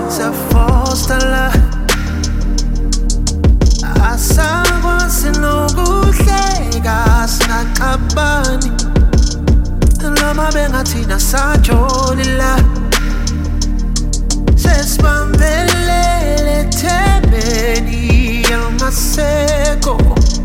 siyafostala asakwazi nokuhleka singaxabani noma bengathina sajolila sesibambelele thembeni elungaseko.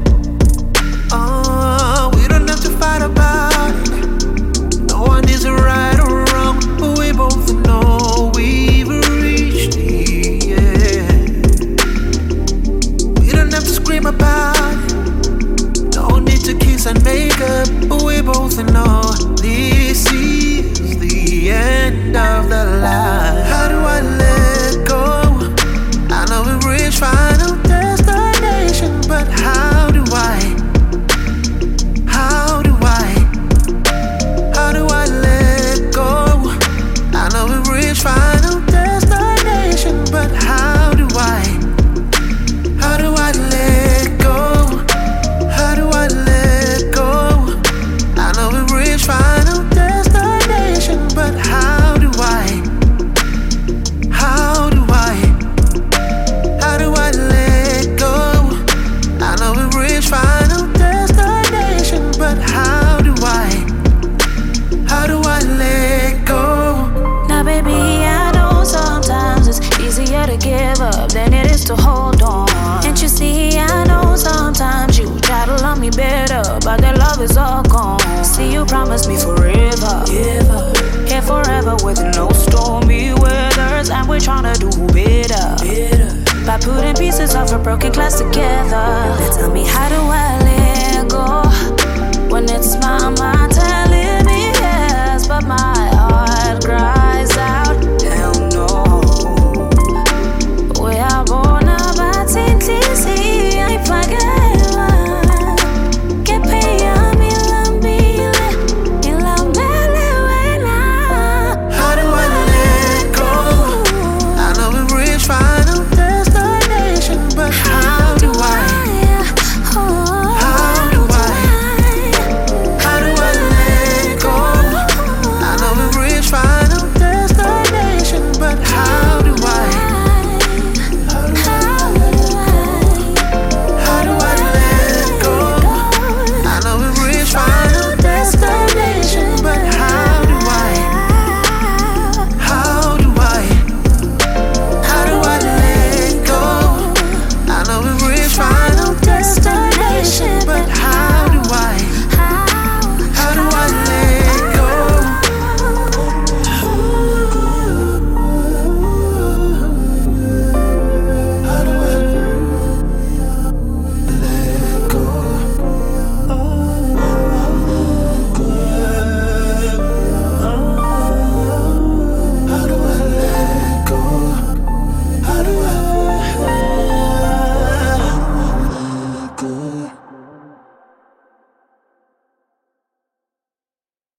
We don't have to fight about it. No one is right or wrong. We both know we've reached the end. We don't have to scream about it. No need to kiss and make up. We both know this is the end of the line. How do I let go? I know we reach final destination, but how do I? How do I let go? I know we reach final destination, but how do I let go? How do I let go? I know we reach final destination, but how do I let go? I know we reach final destination, but how do I let go? Now baby, I know sometimes it's easier to give up than it is to hold on. Can't you see, I know sometimes you try to love me better, but that love is all gone. See, you promised me forever, here forever with no stormy weathers, and we're trying to do better by putting pieces of a broken glass together. Now tell me, how do I let go?